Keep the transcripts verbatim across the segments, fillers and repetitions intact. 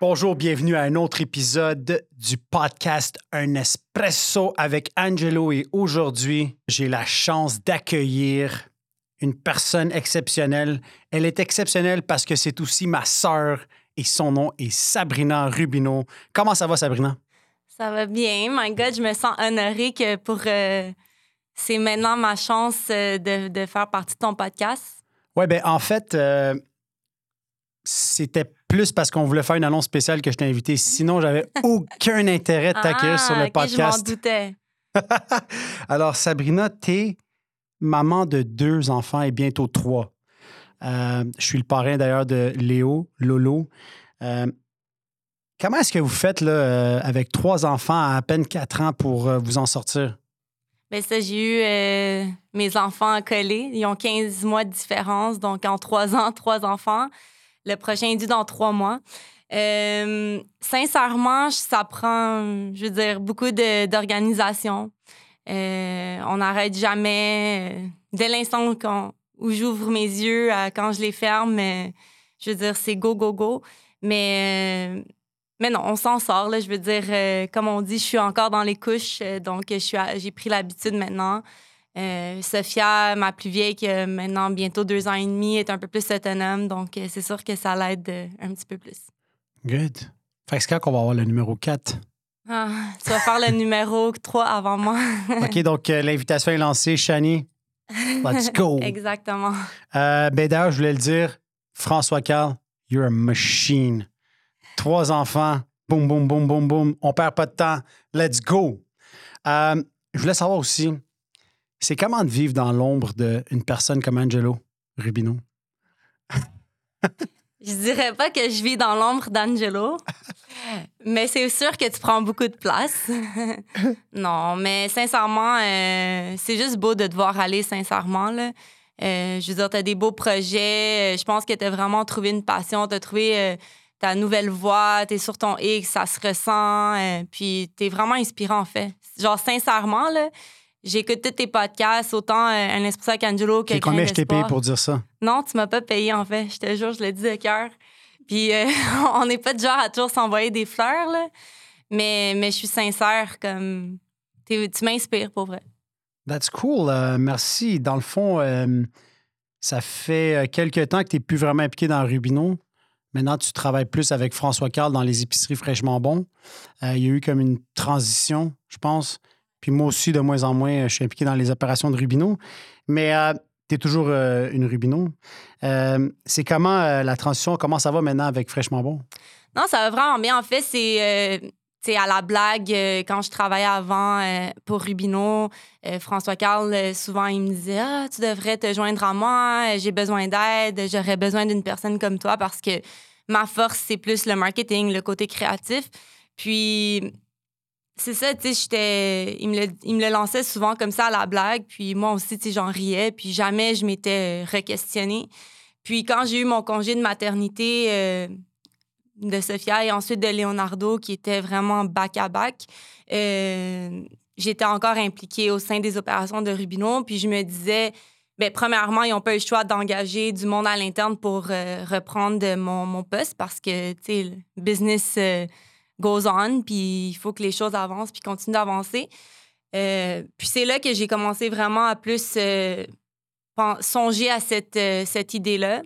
Bonjour, bienvenue à un autre épisode du podcast Un Espresso avec Angelo et aujourd'hui, j'ai la chance d'accueillir une personne exceptionnelle. Elle est exceptionnelle parce que c'est aussi ma sœur et son nom est Sabrina Rubino. Comment ça va, Sabrina? Ça va bien. My God, je me sens honorée que pour... Euh, c'est maintenant ma chance euh, de, de faire partie de ton podcast. Oui, bien, en fait, euh, c'était plus parce qu'on voulait faire une annonce spéciale que je t'ai invité. Sinon, j'avais aucun intérêt de t'accueillir ah, sur le okay, podcast. Je m'en doutais. Alors, Sabrina, t'es maman de deux enfants et bientôt trois. Euh, je suis le parrain d'ailleurs de Léo, Lolo. Euh, comment est-ce que vous faites là, euh, avec trois enfants à à peine quatre ans pour euh, vous en sortir? Bien, ça, j'ai eu euh, mes enfants collés. Ils ont quinze mois de différence. Donc, en trois ans, trois enfants. Le prochain est dû dans trois mois. Euh, sincèrement, ça prend, je veux dire, beaucoup de, d'organisation. Euh, on n'arrête jamais. Dès l'instant qu'on, où j'ouvre mes yeux, à, quand je les ferme, euh, je veux dire, c'est go, go, go. Mais, euh, mais non, on s'en sort. Là, je veux dire, euh, comme on dit, je suis encore dans les couches. Euh, donc, je suis à, j'ai pris l'habitude maintenant. Euh, Sophia, ma plus vieille, qui a maintenant bientôt deux ans et demi, est un peu plus autonome. Donc, euh, c'est sûr que ça l'aide euh, un petit peu plus. Good. Fait que c'est quand qu'on va avoir le numéro quatre? Ah, tu vas faire le numéro trois avant moi. OK, donc euh, l'invitation est lancée. Shani, let's go. Exactement. Euh, ben d'ailleurs, je voulais le dire, François Carl, you're a machine. Trois enfants, boum, boum, boum, boum, boum. On perd pas de temps. Let's go. Euh, je voulais savoir aussi, c'est comment de vivre dans l'ombre d'une personne comme Angelo Rubino? Je dirais pas que je vis dans l'ombre d'Angelo, mais c'est sûr que tu prends beaucoup de place. Non, mais sincèrement, euh, c'est juste beau de te voir aller, sincèrement, là. Euh, je veux dire, t'as des beaux projets. Je pense que t'as vraiment trouvé une passion. T'as trouvé euh, ta nouvelle voix. T'es sur ton X, ça se ressent. Euh, puis t'es vraiment inspirant, en fait. Genre, sincèrement, là, j'écoute tous tes podcasts, autant euh, Un Espresso avec Angelo que Et combien Grain je t'ai payé d'Espoir. pour dire ça? Non, tu m'as pas payé, en fait. Je te jure, je le dis de cœur. Puis euh, on n'est pas de genre à toujours s'envoyer des fleurs, là. Mais, mais je suis sincère, comme... t'es- tu m'inspires, pour vrai. That's cool. Euh, merci. Dans le fond, euh, ça fait euh, quelques temps que tu n'es plus vraiment impliqué dans Rubino. Maintenant, tu travailles plus avec François Carl dans les épiceries fraîchement bon. Euh, il y a eu comme une transition, je pense. Puis moi aussi, de moins en moins, je suis impliqué dans les opérations de Rubino. Mais euh, tu es toujours euh, une Rubino. Euh, c'est comment euh, la transition, comment ça va maintenant avec Fraîchement Bon? Non, ça va vraiment bien. En fait, c'est... euh, tu sais, à la blague, euh, quand je travaillais avant euh, pour Rubino, euh, François Carl, euh, souvent, il me disait « Ah, tu devrais te joindre à moi, euh, j'ai besoin d'aide, j'aurais besoin d'une personne comme toi parce que ma force, c'est plus le marketing, le côté créatif. » Puis, c'est ça, tu sais, j'étais... Il me, le, il me le lançait souvent comme ça à la blague, puis moi aussi, tu sais, j'en riais, puis jamais je m'étais re-questionnée. Puis quand j'ai eu mon congé de maternité... Euh, de Sophia et ensuite de Leonardo, qui était vraiment back-à-back. Euh, j'étais encore impliquée au sein des opérations de Rubino. Puis je me disais, bien, premièrement, ils n'ont pas eu le choix d'engager du monde à l'interne pour euh, reprendre de mon, mon poste parce que, tu sais, le business euh, goes on, puis il faut que les choses avancent puis continuent d'avancer. Euh, puis c'est là que j'ai commencé vraiment à plus euh, pen- songer à cette, euh, cette idée-là.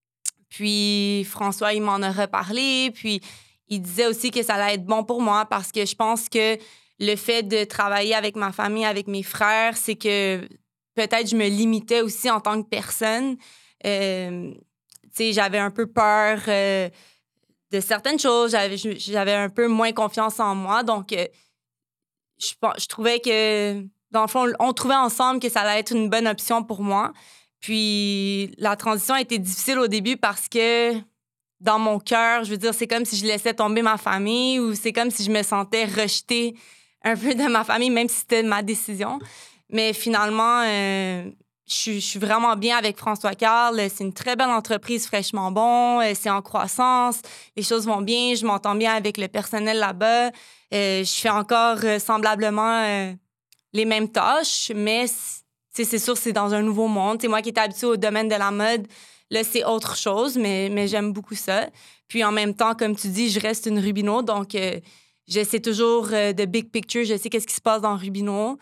Puis François, il m'en a reparlé. Puis il disait aussi que ça allait être bon pour moi parce que je pense que le fait de travailler avec ma famille, avec mes frères, c'est que peut-être je me limitais aussi en tant que personne. Euh, tu sais, j'avais un peu peur euh, de certaines choses. J'avais, j'avais un peu moins confiance en moi. Donc, euh, je, je trouvais que, dans le fond, on trouvait ensemble que ça allait être une bonne option pour moi. Puis la transition a été difficile au début parce que dans mon cœur, je veux dire, c'est comme si je laissais tomber ma famille ou c'est comme si je me sentais rejetée un peu de ma famille, même si c'était ma décision. Mais finalement, euh, je, suis, je suis vraiment bien avec François Carl. C'est une très belle entreprise, fraîchement bon. C'est en croissance. Les choses vont bien. Je m'entends bien avec le personnel là-bas. Euh, je fais encore euh, semblablement euh, les mêmes tâches, mais... c'est sûr, c'est dans un nouveau monde. C'est moi qui étais habituée au domaine de la mode, Là, c'est autre chose, mais, mais j'aime beaucoup ça. Puis en même temps, comme tu dis, je reste une Rubino, donc euh, j'essaie toujours euh, de big picture, je sais qu'est-ce qui se passe dans Rubino.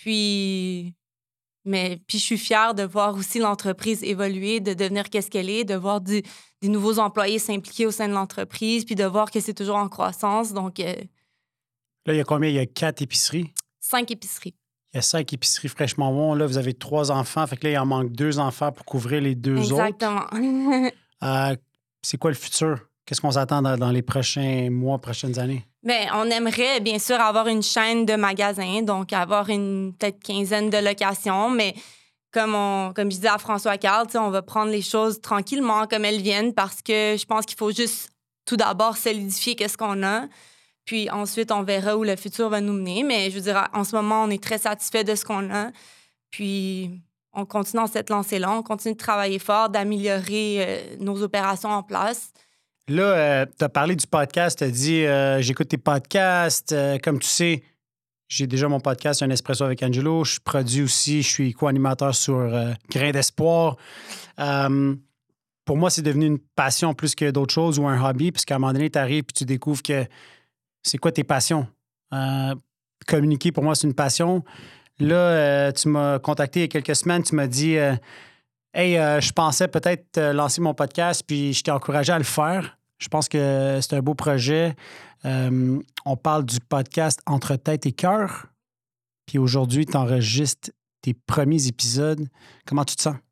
Puis, mais, puis je suis fière de voir aussi l'entreprise évoluer, de devenir qu'est-ce qu'elle est, de voir du, des nouveaux employés s'impliquer au sein de l'entreprise, puis de voir que c'est toujours en croissance. Donc, euh, Là, il y a combien? Il y a quatre épiceries. cinq épiceries. Il y a cinq épiceries fraîchement bon. Là, vous avez trois enfants. Fait que là, il en manque deux enfants pour couvrir les deux Exactement. autres. Euh, c'est quoi le futur? Qu'est-ce qu'on s'attend dans, dans les prochains mois, prochaines années? Bien, on aimerait, bien sûr, avoir une chaîne de magasins, donc avoir une peut-être quinzaine de locations, mais comme, on, comme je disais à François Carl, on va prendre les choses tranquillement comme elles viennent parce que je pense qu'il faut juste tout d'abord solidifier qu'est-ce qu'on a. Puis ensuite, on verra où le futur va nous mener. Mais je veux dire, en ce moment, on est très satisfait de ce qu'on a. Puis on continue dans cette lancée-là. On continue de travailler fort, d'améliorer euh, nos opérations en place. Là, euh, tu as parlé du podcast. Tu as dit euh, j'écoute tes podcasts. Euh, comme tu sais, j'ai déjà mon podcast, Un Espresso avec Angelo. Je produis aussi, je suis co-animateur sur euh, Grain d'Espoir. Euh, pour moi, c'est devenu une passion plus que d'autres choses ou un hobby, puisqu'à un moment donné, tu arrives et tu découvres que c'est quoi tes passions? Euh, communiquer, pour moi, c'est une passion. Là, euh, tu m'as contacté il y a quelques semaines, tu m'as dit euh, Hey, euh, je pensais peut-être euh, lancer mon podcast, puis je t'ai encouragé à le faire. Je pense que c'est un beau projet. Euh, on parle du podcast Entre tête et cœur. Puis aujourd'hui, tu enregistres tes premiers épisodes. Comment tu te sens?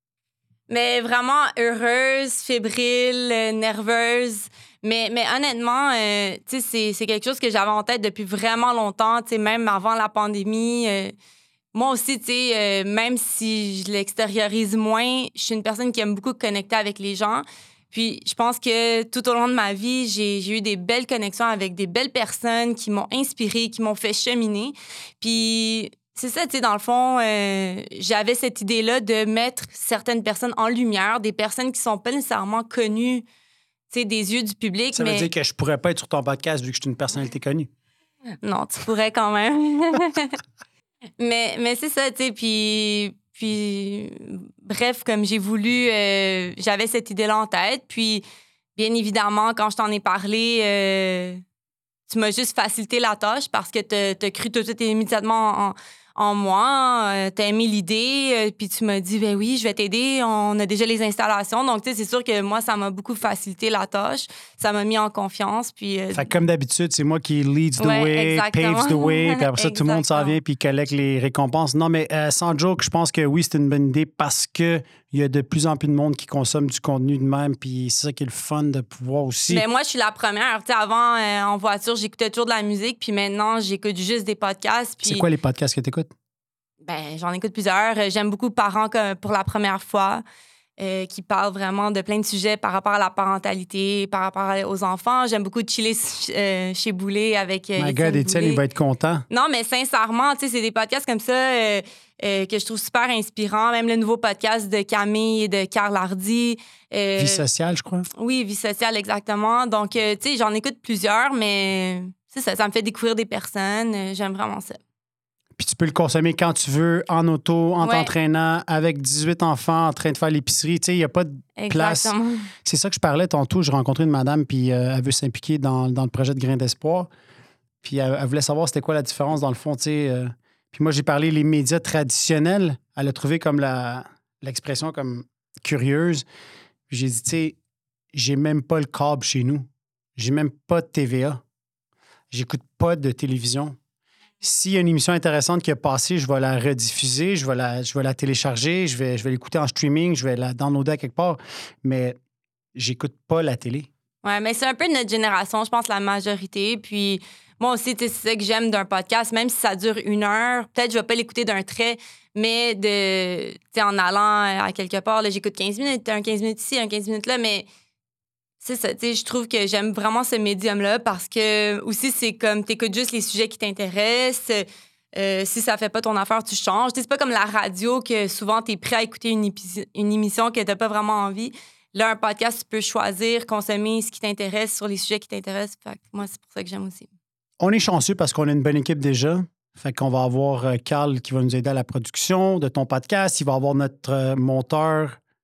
Mais vraiment heureuse, fébrile, euh, nerveuse. Mais, mais honnêtement, euh, tu sais, c'est, c'est quelque chose que j'avais en tête depuis vraiment longtemps, tu sais, même avant la pandémie. Euh, moi aussi, tu sais, euh, même si je l'extériorise moins, je suis une personne qui aime beaucoup connecter avec les gens. Puis je pense que tout au long de ma vie, j'ai, j'ai eu des belles connexions avec des belles personnes qui m'ont inspirée, qui m'ont fait cheminer. Puis c'est ça, tu sais, dans le fond, euh, j'avais cette idée-là de mettre certaines personnes en lumière, des personnes qui sont pas nécessairement connues, tu sais, des yeux du public. Ça mais... veut dire que je pourrais pas être sur ton podcast vu que je suis une personnalité connue. Non, tu pourrais quand même. mais, mais c'est ça, tu sais, puis... Puis, bref, comme j'ai voulu, euh, j'avais cette idée-là en tête. Puis, bien évidemment, quand je t'en ai parlé, euh, tu m'as juste facilité la tâche parce que tu as cru tout de suite immédiatement en, en moi. Euh, tu as aimé l'idée. Euh, puis tu m'as dit, ben oui, je vais t'aider. On a déjà les installations. Donc, tu sais, c'est sûr que moi, ça m'a beaucoup facilité la tâche. Ça m'a mis en confiance. Puis, euh, fait que comme d'habitude, c'est moi qui leads the ouais, way, exactement. paves the way, puis après ça, tout le monde s'en Exactement. vient puis collecte les récompenses. Non, mais euh, sans joke, je pense que oui, c'est une bonne idée parce que il y a de plus en plus de monde qui consomme du contenu de même, puis c'est ça qui est le fun de pouvoir aussi. Mais moi, je suis la première. Tu sais, avant, euh, en voiture, j'écoutais toujours de la musique, puis maintenant, j'écoute juste des podcasts. Puis... C'est quoi les podcasts que tu écoutes? Ben, j'en écoute plusieurs. Euh, J'aime beaucoup Parents comme pour la première fois, euh, qui parlent vraiment de plein de sujets par rapport à la parentalité, par rapport aux enfants. J'aime beaucoup chiller euh, chez Boulet avec euh, My Étienne God, Étienne, Boulay. il va être content. Non, mais sincèrement, tu sais, c'est des podcasts comme ça euh, euh, que je trouve super inspirants. Même le nouveau podcast de Camille et de Karl Hardy. Euh, Vie sociale, je crois. Oui, Vie sociale, exactement. Donc, euh, tu sais, j'en écoute plusieurs, mais c'est ça, ça me fait découvrir des personnes. Euh, J'aime vraiment ça. Puis tu peux le consommer quand tu veux, en auto, en Ouais. t'entraînant, avec dix-huit enfants en train de faire l'épicerie. Tu sais, il n'y a pas de place. Exactement. C'est ça que je parlais tantôt. J'ai rencontré une madame, puis euh, elle veut s'impliquer dans, dans le projet de Grain d'Espoir. Puis elle, elle voulait savoir c'était quoi la différence dans le fond, tu sais. euh. Puis moi, j'ai parlé les médias traditionnels. Elle a trouvé comme la, l'expression comme curieuse. Puis j'ai dit, tu sais, j'ai même pas le câble chez nous. J'ai même pas de T V A. J'écoute pas de télévision. S'il y a une émission intéressante qui a passé, je vais la rediffuser, je vais la, je vais la télécharger, je vais, je vais l'écouter en streaming, je vais la downloader à quelque part. Mais j'écoute pas la télé. Ouais, mais c'est un peu notre génération, je pense, la majorité. Puis moi aussi, tu sais, c'est ça que j'aime d'un podcast, même si ça dure une heure. Peut-être que je vais pas l'écouter d'un trait, mais de, tu sais, en allant à quelque part, là, j'écoute quinze minutes, un quinze minutes ici, un quinze minutes là, mais c'est ça, tu sais, je trouve que j'aime vraiment ce médium-là parce que aussi, c'est comme, t'écoutes juste les sujets qui t'intéressent. Euh, si ça fait pas ton affaire, tu changes. Tu sais, c'est pas comme la radio que souvent, t'es prêt à écouter une, épi- une émission que t'as pas vraiment envie. Là, un podcast, tu peux choisir, consommer ce qui t'intéresse sur les sujets qui t'intéressent. Fait que moi, c'est pour ça que j'aime aussi. On est chanceux parce qu'on a une bonne équipe déjà. Fait qu'on va avoir euh, Carl qui va nous aider à la production de ton podcast. Il va avoir notre euh, monteur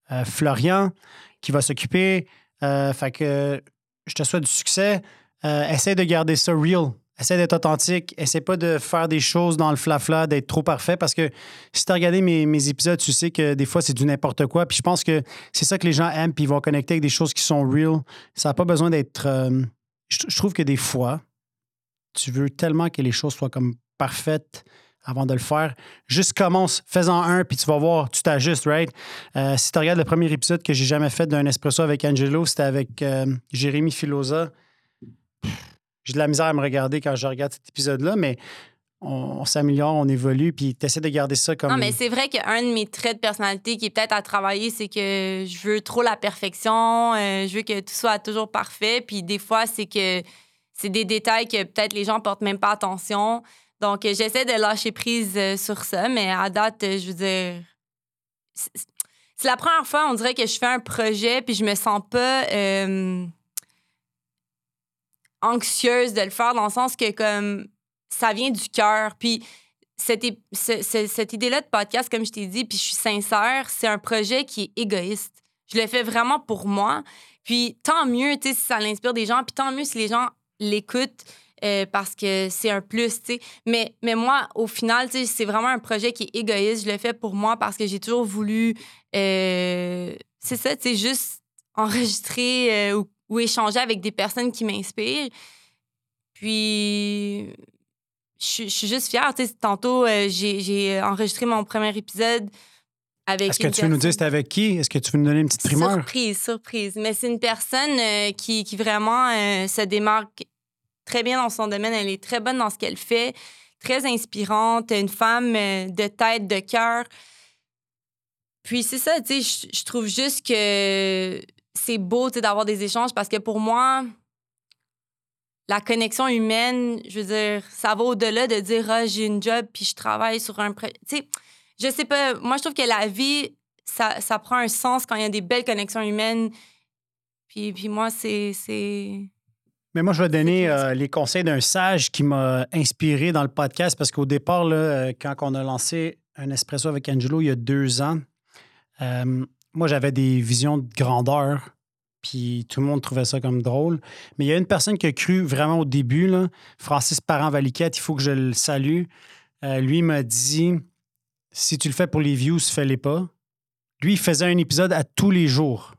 euh, Florian qui va s'occuper. Euh, fait que je te souhaite du succès. Euh, essaie de garder ça real. Essaie d'être authentique. Essaie pas de faire des choses dans le flafla, d'être trop parfait parce que si tu as regardé mes, mes épisodes, tu sais que des fois, c'est du n'importe quoi. Puis je pense que c'est ça que les gens aiment, puis ils vont connecter avec des choses qui sont real. Ça n'a pas besoin d'être... Euh, je, je trouve que des fois, tu veux tellement que les choses soient comme parfaites avant de le faire. Juste commence, fais-en un, puis tu vas voir, tu t'ajustes, right? Euh, si tu regardes le premier épisode que j'ai jamais fait d'un espresso avec Angelo, c'était avec euh, Jérémy Filosa. J'ai de la misère à me regarder quand je regarde cet épisode-là, mais on, on s'améliore, on évolue, puis tu essaies de garder ça comme... Non, mais c'est vrai qu'un de mes traits de personnalité qui est peut-être à travailler, c'est que je veux trop la perfection, euh, je veux que tout soit toujours parfait, puis des fois, c'est que c'est des détails que peut-être les gens portent même pas attention. Donc, euh, j'essaie de lâcher prise euh, sur ça, mais à date, euh, je veux dire... C'est, c'est la première fois, on dirait que je fais un projet, puis je me sens pas... Euh, anxieuse de le faire dans le sens que comme ça vient du cœur. Puis cette, é- ce- ce- cette idée-là de podcast, comme je t'ai dit, puis je suis sincère, c'est un projet qui est égoïste. Je le fais vraiment pour moi. Puis tant mieux, tu sais, si ça l'inspire des gens, puis tant mieux si les gens l'écoutent euh, parce que c'est un plus, tu sais. Mais, mais moi, au final, tu sais, c'est vraiment un projet qui est égoïste. Je le fais pour moi parce que j'ai toujours voulu... Euh, c'est ça, tu sais, juste enregistrer euh, ou ou échanger avec des personnes qui m'inspirent. Puis, je, je suis juste fière. Tu sais, tantôt, euh, j'ai, j'ai enregistré mon premier épisode avec Est-ce que une tu veux nous dire c'était avec qui? Est-ce que tu veux nous donner une petite primeur? Surprise, surprise. Mais c'est une personne euh, qui, qui vraiment euh, se démarque très bien dans son domaine. Elle est très bonne dans ce qu'elle fait, très inspirante, une femme euh, de tête, de cœur. Puis c'est ça, tu sais, je, je trouve juste que c'est beau d'avoir des échanges parce que pour moi, la connexion humaine, je veux dire, ça va au-delà de dire ah, j'ai une job puis je travaille sur un... Tu sais, je sais pas, moi je trouve que la vie, ça, ça prend un sens quand il y a des belles connexions humaines. Puis, puis moi, c'est, c'est... Mais moi, je vais donner euh, les conseils d'un sage qui m'a inspiré dans le podcast parce qu'au départ, là, quand on a lancé un espresso avec Angelo il y a deux ans, euh, moi, j'avais des visions de grandeur, puis tout le monde trouvait ça comme drôle. Mais il y a une personne qui a cru vraiment au début, là, Francis Parent-Valiquette, il faut que je le salue. Euh, lui m'a dit, si tu le fais pour les views, fais-les pas. Lui, il faisait un épisode à tous les jours.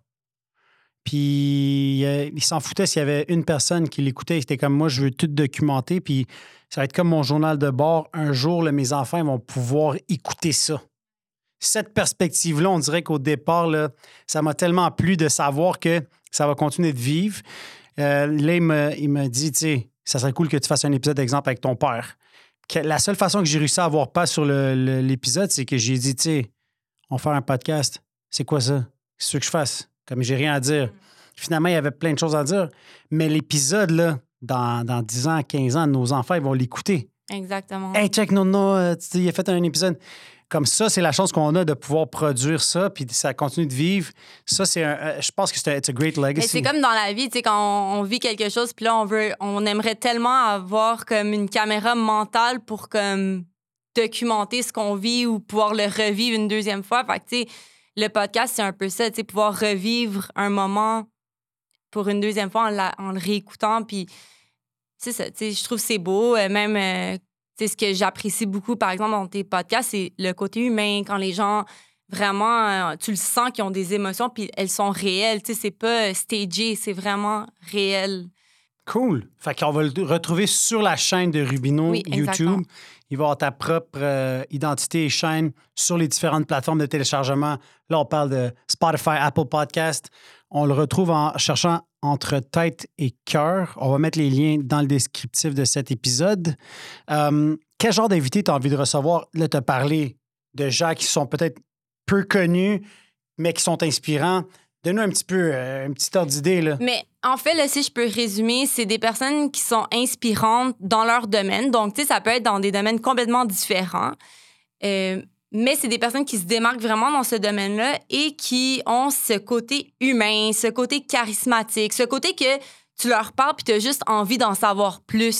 Puis euh, il s'en foutait s'il y avait une personne qui l'écoutait. Il était comme moi, je veux tout documenter. Puis ça va être comme mon journal de bord. Un jour, là, mes enfants vont pouvoir écouter ça. Cette perspective-là, on dirait qu'au départ, là, ça m'a tellement plu de savoir que ça va continuer de vivre. Euh, là, il m'a, il m'a dit, tu sais, ça serait cool que tu fasses un épisode d'exemple avec ton père. Que la seule façon que j'ai réussi à avoir pas sur le, le, l'épisode, c'est que j'ai dit, tu sais, on va faire un podcast. C'est quoi ça? Qu'est-ce que tu veux que je fasse? Comme j'ai rien à dire. Finalement, il y avait plein de choses à dire. Mais l'épisode, là, dans, dans dix ans, quinze ans, nos enfants, ils vont l'écouter. Exactement. Hey, check, non, non, euh, tu sais, il a fait un épisode. Comme ça, c'est la chance qu'on a de pouvoir produire ça, puis ça continue de vivre. Ça, c'est un. Euh, je pense que c'est un great legacy. Mais c'est comme dans la vie, tu sais, quand on, on vit quelque chose, puis là, on veut, on aimerait tellement avoir comme une caméra mentale pour comme documenter ce qu'on vit ou pouvoir le revivre une deuxième fois. Fait que, tu sais, le podcast, c'est un peu ça, tu sais, pouvoir revivre un moment pour une deuxième fois en, la, en le réécoutant, puis c'est ça, tu sais, je trouve que c'est beau, euh, même... Euh, c'est ce que j'apprécie beaucoup, par exemple, dans tes podcasts, c'est le côté humain, quand les gens, vraiment, euh, tu le sens qu'ils ont des émotions, puis elles sont réelles. Tu sais, c'est pas stagé, c'est vraiment réel. Cool. Fait qu'on va le retrouver sur la chaîne de Rubino oui, YouTube. Il va avoir ta propre euh, identité et chaîne sur les différentes plateformes de téléchargement. Là, on parle de Spotify, Apple Podcast. On le retrouve en cherchant entre tête et cœur. On va mettre les liens dans le descriptif de cet épisode. Euh, quel genre d'invité tu as envie de recevoir? Là, tu as parlé de gens qui sont peut-être peu connus, mais qui sont inspirants. Donne-nous un petit peu, euh, un petit ordre d'idée, là. Mais en fait, là, si je peux résumer, c'est des personnes qui sont inspirantes dans leur domaine. Donc, tu sais, ça peut être dans des domaines complètement différents. Euh, mais c'est des personnes qui se démarquent vraiment dans ce domaine-là et qui ont ce côté humain, ce côté charismatique, ce côté que tu leur parles puis tu as juste envie d'en savoir plus.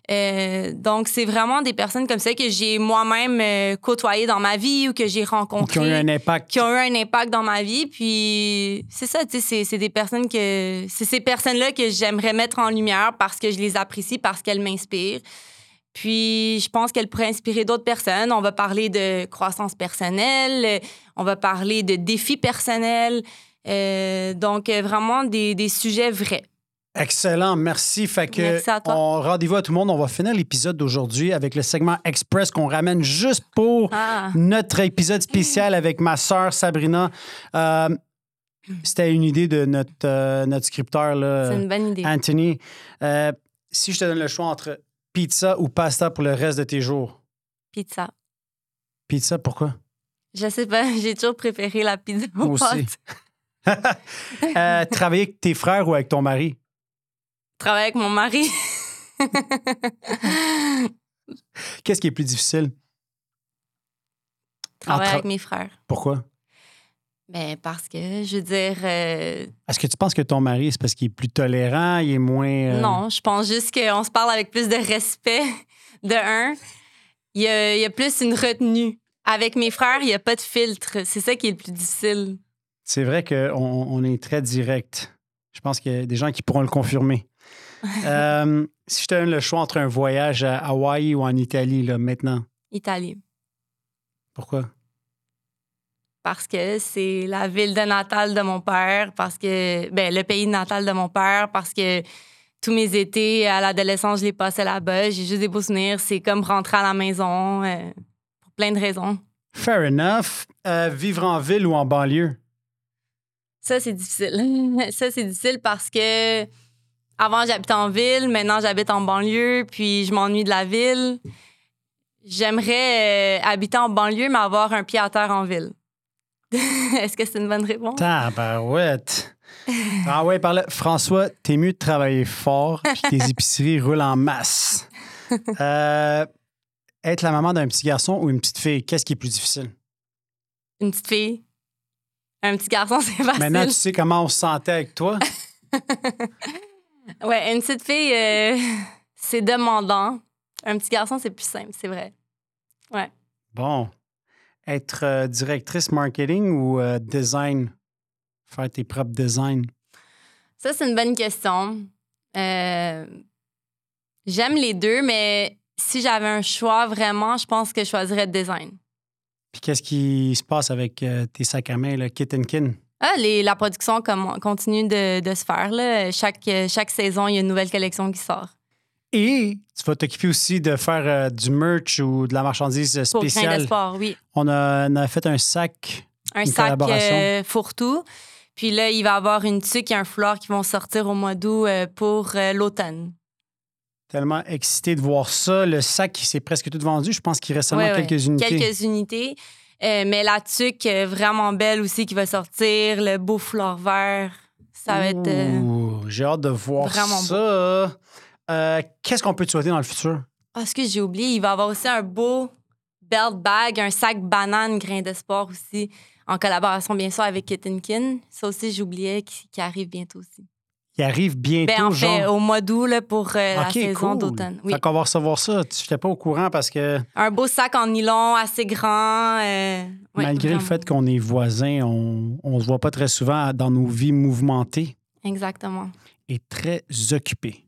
Euh, donc, c'est vraiment des personnes comme ça que j'ai moi-même euh, côtoyées dans ma vie ou que j'ai rencontrées. Qui ont eu un impact. Qui ont eu un impact dans ma vie. Puis, c'est ça, tu sais, c'est, c'est des personnes que... C'est ces personnes-là que j'aimerais mettre en lumière parce que je les apprécie, parce qu'elles m'inspirent. Puis, je pense qu'elles pourraient inspirer d'autres personnes. On va parler de croissance personnelle, on va parler de défis personnels. Euh, donc, vraiment des, des sujets vrais. Excellent, merci. Fait que Merci à toi. on, rendez-vous à tout le monde. On va finir l'épisode d'aujourd'hui avec le segment Express qu'on ramène juste pour Ah. notre épisode spécial avec ma sœur Sabrina. Euh, c'était une idée de notre, euh, notre scripteur, là, C'est une bonne idée. Anthony. Euh, si je te donne le choix entre pizza ou pasta pour le reste de tes jours? Pizza. Pizza, pourquoi? Je sais pas, j'ai toujours préféré la pizza Moi aux aussi. pâtes. euh, travailler avec tes frères ou avec ton mari? Travailler avec mon mari. Qu'est-ce qui est plus difficile? Travailler Entre- avec mes frères. Pourquoi? Ben, parce que, je veux dire, euh, Est-ce que tu penses que ton mari, c'est parce qu'il est plus tolérant, il est moins... euh, non, je pense juste qu'on se parle avec plus de respect, de un. Il y a, il y a plus une retenue. Avec mes frères, il n'y a pas de filtre. C'est ça qui est le plus difficile. C'est vrai qu'on on est très direct. Je pense qu'il y a des gens qui pourront le confirmer. Euh, si je te donne le choix entre un voyage à Hawaï ou en Italie, là, maintenant, Italie. pourquoi? Parce que c'est la ville de natale de mon père, parce que, ben, le pays natal de mon père, parce que tous mes étés à l'adolescence, je les passais là-bas. J'ai juste des beaux souvenirs. C'est comme rentrer à la maison, euh, pour plein de raisons. Fair enough. Euh, vivre en ville ou en banlieue? Ça, c'est difficile. Ça, c'est difficile parce que avant, j'habitais en ville. Maintenant, j'habite en banlieue, puis je m'ennuie de la ville. J'aimerais euh, habiter en banlieue, mais avoir un pied à terre en ville. Est-ce que c'est une bonne réponse? Tabarouette. Ah ouais, par là. François, t'es mieux de travailler fort puis que tes épiceries roulent en masse. Euh, être la maman d'un petit garçon ou une petite fille, qu'est-ce qui est plus difficile? Une petite fille. Un petit garçon, c'est facile. Maintenant, tu sais comment on se sentait avec toi? Ouais, une petite fille, euh, c'est demandant. Un petit garçon, c'est plus simple, c'est vrai. Ouais. Bon. Être euh, directrice marketing ou euh, design? Faire tes propres designs? Ça, c'est une bonne question. Euh, j'aime les deux, mais si j'avais un choix, vraiment, je pense que je choisirais design. Puis qu'est-ce qui se passe avec euh, tes sacs à main, le Kit and Kin? Ah, les, la production comme, continue de, de se faire. Là. Chaque, chaque saison, il y a une nouvelle collection qui sort. Et tu vas t'occuper aussi de faire euh, du merch ou de la marchandise Pour Grain spéciale. d'espoir, oui. On a, on a fait un sac, Un une sac collaboration. euh, fourre-tout. Puis là, il va y avoir une tuque et un foulard qui vont sortir au mois d'août euh, pour euh, l'automne. Tellement excité de voir ça. Le sac, il s'est presque tout vendu. Je pense qu'il reste seulement Ouais, ouais. quelques unités. Quelques unités. Euh, mais la tuque, euh, vraiment belle aussi, qui va sortir. Le beau foulard vert. Ça va être... euh, Ouh, j'ai hâte de voir vraiment ça. Euh, qu'est-ce qu'on peut te souhaiter dans le futur? Ah, ce que j'ai oublié, il va y avoir aussi un beau belt bag, un sac banane grain d'espoir aussi, en collaboration bien sûr avec Kit and Kin. Ça aussi, j'oubliais qui, qui arrive bientôt aussi. Il arrive bientôt, Ben, en fait, genre. au mois d'août là, pour euh, la OK, saison cool. d'automne. Oui. Fait qu'on va recevoir ça. Je n'étais pas au courant parce que Un beau sac en nylon assez grand. euh, ouais, malgré vraiment. le fait qu'on est voisins, on ne se voit pas très souvent dans nos vies mouvementées Exactement. et très occupées.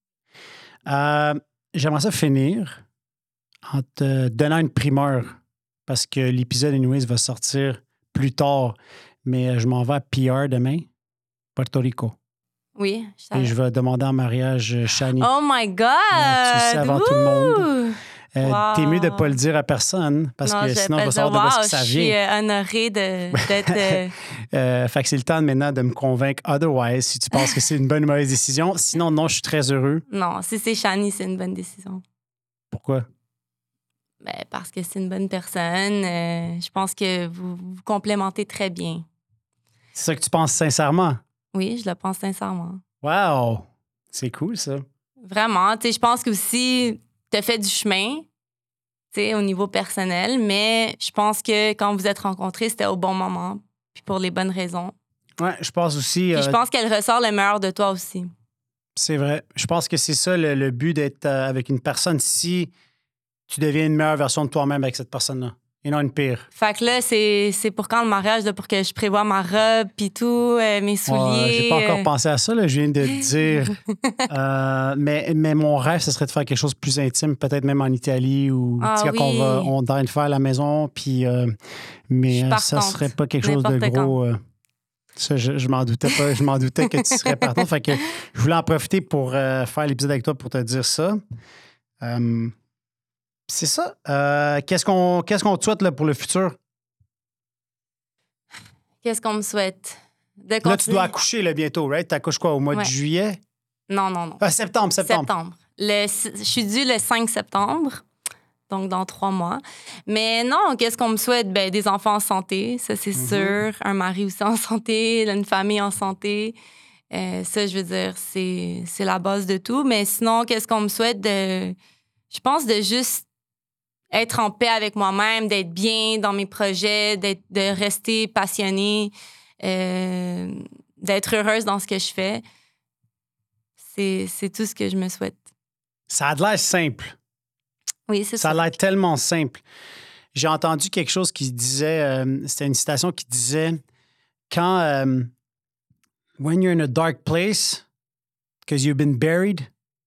Euh, j'aimerais ça finir en te donnant une primeur parce que l'épisode, anyways, va sortir plus tard. Mais je m'en vais à P R demain, Puerto Rico. Oui, je Et savais. je vais demander en mariage Shani. Oh my God! tu le sais avant tout le monde. Wouh! Euh, wow. T'es mieux de ne pas le dire à personne parce Non, que je vais sinon, pas on va dire, savoir de où wow, est-ce que ça je suis vient. euh, honorée de- d'être... euh, Euh, fait que c'est le temps maintenant de me convaincre otherwise si tu penses que c'est une bonne ou mauvaise décision. Sinon, non, je suis très heureux. Non, si c'est Shani, c'est une bonne décision. Pourquoi? Ben, parce que c'est une bonne personne. Euh, je pense que vous vous complémentez très bien. C'est ça que tu penses sincèrement? Oui, je le pense sincèrement. Wow! C'est cool, ça. Vraiment. Tu sais, je pense que aussi, tu as fait du chemin, tu sais, au niveau personnel, mais je pense que quand vous êtes rencontrés, c'était au bon moment, puis pour les bonnes raisons. Ouais, je pense aussi... Puis euh, je pense qu'elle ressort le meilleur de toi aussi. C'est vrai. Je pense que c'est ça le, le but d'être euh, avec une personne si tu deviens une meilleure version de toi-même avec cette personne-là et non une pire. Fait que là, c'est, c'est pour quand le mariage, là, pour que je prévoie ma robe puis tout, euh, mes souliers. Ouais, j'ai pas encore euh... pensé à ça, là, je viens de te dire. euh, mais, mais mon rêve, ce serait de faire quelque chose de plus intime, peut-être même en Italie ou Ah, oui. qu'on va on dine faire à la maison. Puis, euh, mais euh, ça serait pas quelque chose de gros. Euh, ça, je, je m'en doutais pas. Je m'en doutais que tu serais partant. Fait que je voulais en profiter pour euh, faire l'épisode avec toi pour te dire ça. Euh, c'est ça. Euh, qu'est-ce qu'on qu'est-ce qu'on te souhaite là, pour le futur? Qu'est-ce qu'on me souhaite? De là, tu dois accoucher là, bientôt, right? Tu accouches quoi, au mois ouais. de juillet? Non, non, non. Ah, septembre, septembre. Septembre. Le, je suis due le cinq septembre, donc dans trois mois. Mais non, qu'est-ce qu'on me souhaite? Ben, des enfants en santé, ça, c'est mm-hmm. sûr. Un mari aussi en santé, une famille en santé. Euh, ça, je veux dire, c'est, c'est la base de tout. Mais sinon, qu'est-ce qu'on me souhaite? De, je pense de juste être en paix avec moi-même, d'être bien dans mes projets, d'être, de rester passionnée, euh, d'être heureuse dans ce que je fais. C'est, c'est tout ce que je me souhaite. Ça a de l'air simple. Oui, c'est ça. Ça a l'air tellement simple. J'ai entendu quelque chose qui disait, euh, c'était une citation qui disait, quand, euh, when you're in a dark place, because you've been buried,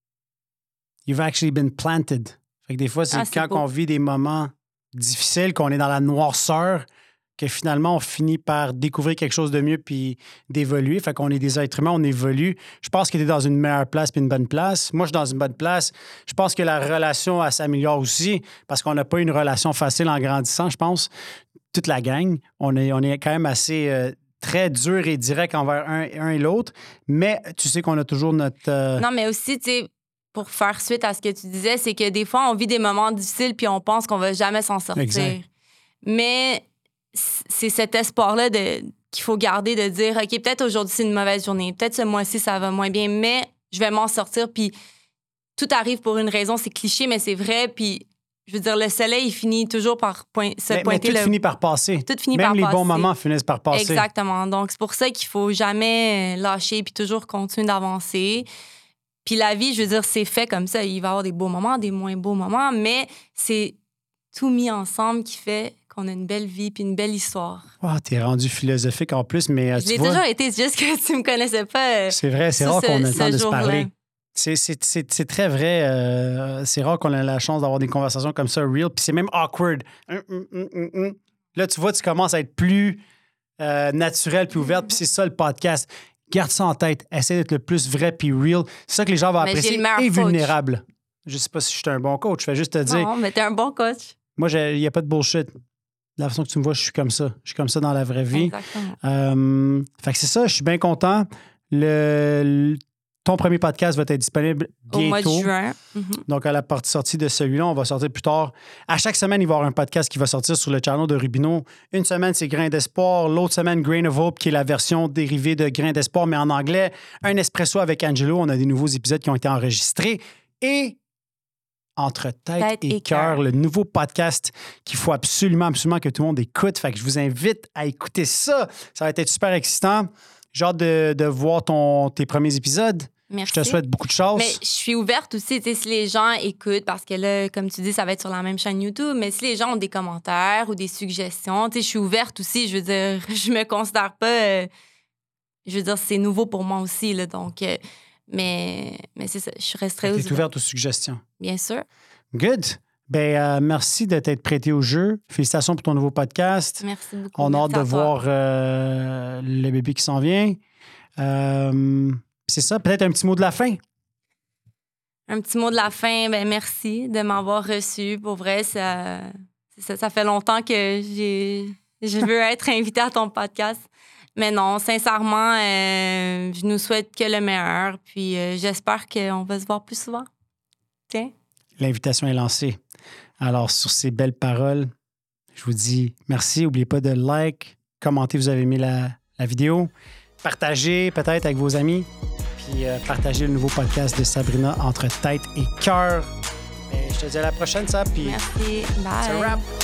you've actually been planted. Fait que des fois, c'est, ah, c'est quand on vit des moments difficiles, qu'on est dans la noirceur, que finalement, on finit par découvrir quelque chose de mieux puis d'évoluer. Fait qu'on est des êtres humains, on évolue. Je pense que tu es dans une meilleure place puis une bonne place. Moi, je suis dans une bonne place. Je pense que la relation, elle s'améliore aussi parce qu'on n'a pas une relation facile en grandissant, je pense. Toute la gang, on est, on est quand même assez euh, très dur et direct envers un, un et l'autre. Mais tu sais qu'on a toujours notre... Euh... Non, mais aussi, tu sais... Pour faire suite à ce que tu disais, c'est que des fois, on vit des moments difficiles puis on pense qu'on va jamais s'en sortir. Exact. Mais c'est cet espoir-là de, qu'il faut garder, de dire, OK, peut-être aujourd'hui, c'est une mauvaise journée. Peut-être ce mois-ci, ça va moins bien, mais je vais m'en sortir. Puis tout arrive pour une raison. C'est cliché, mais c'est vrai. Puis je veux dire, le soleil, il finit toujours par point, se mais, pointer. Mais tout le... finit par passer. Tout finit Même par les passer. bons moments finissent par passer. Exactement. Donc, c'est pour ça qu'il faut jamais lâcher puis toujours continuer d'avancer. Puis la vie, je veux dire, c'est fait comme ça. Il va y avoir des beaux moments, des moins beaux moments, mais c'est tout mis ensemble qui fait qu'on a une belle vie puis une belle histoire. Oh, t'es rendu philosophique en plus, mais je tu l'ai vois... toujours été, c'est juste que tu me connaissais pas. C'est vrai, c'est rare ce, qu'on a le temps de se parler. C'est, c'est, c'est, c'est très vrai. Euh, c'est rare qu'on ait la chance d'avoir des conversations comme ça, real. Puis c'est même awkward. Hum, hum, hum, hum, hum. Là, tu vois, tu commences à être plus euh, naturel puis ouverte. Puis c'est ça, le podcast. Garde ça en tête. Essaie d'être le plus vrai puis real. C'est ça que les gens vont apprécier. Et vulnérable. Je sais pas si je suis un bon coach. Je vais juste te dire... Non, mais t'es un bon coach. Moi, il n'y a pas de bullshit. De la façon que tu me vois, je suis comme ça. Je suis comme ça dans la vraie vie. Exactement. Euh, fait que c'est ça. Je suis bien content. Le... le Ton premier podcast va être disponible bientôt. Au mois de juin. Mm-hmm. Donc, à la partie sortie de celui-là, on va sortir plus tard. À chaque semaine, il va y avoir un podcast qui va sortir sur le channel de Rubino. Une semaine, c'est Grain d'espoir. L'autre semaine, Grain of Hope, qui est la version dérivée de Grain d'espoir, mais en anglais. Un espresso avec Angelo. On a des nouveaux épisodes qui ont été enregistrés. Et Entre tête, tête et, et cœur, le nouveau podcast qu'il faut absolument, absolument que tout le monde écoute. Fait que je vous invite à écouter ça. Ça va être super excitant. J'ai hâte de, de voir ton, tes premiers épisodes. Merci. Je te souhaite beaucoup de chance. Mais je suis ouverte aussi, tu sais, si les gens écoutent, parce que là, comme tu dis, ça va être sur la même chaîne YouTube, mais si les gens ont des commentaires ou des suggestions, tu sais, je suis ouverte aussi. Je veux dire, je me considère pas... Euh, je veux dire, c'est nouveau pour moi aussi, là, donc... Euh, mais, mais c'est ça, je resterai ouverte. Tu es ouverte aux suggestions. Bien sûr. Good. Ben, euh, merci de t'être prêté au jeu. Félicitations pour ton nouveau podcast. Merci beaucoup. On a merci hâte de voir euh, le bébé qui s'en vient. Euh, c'est ça, peut-être un petit mot de la fin. Un petit mot de la fin, ben merci de m'avoir reçu. Pour vrai, ça, ça, ça fait longtemps que j'ai, je veux être invitée à ton podcast. Mais non, sincèrement, euh, je nous souhaite que le meilleur. Puis euh, j'espère qu'on va se voir plus souvent. Tiens. L'invitation est lancée. Alors, sur ces belles paroles, je vous dis merci. N'oubliez pas de like, commenter, vous avez aimé la, la vidéo. Partagez peut-être avec vos amis. Puis euh, partagez le nouveau podcast de Sabrina, Entre tête et cœur. Et je te dis à la prochaine, ça. Puis merci. Bye. C'est un wrap.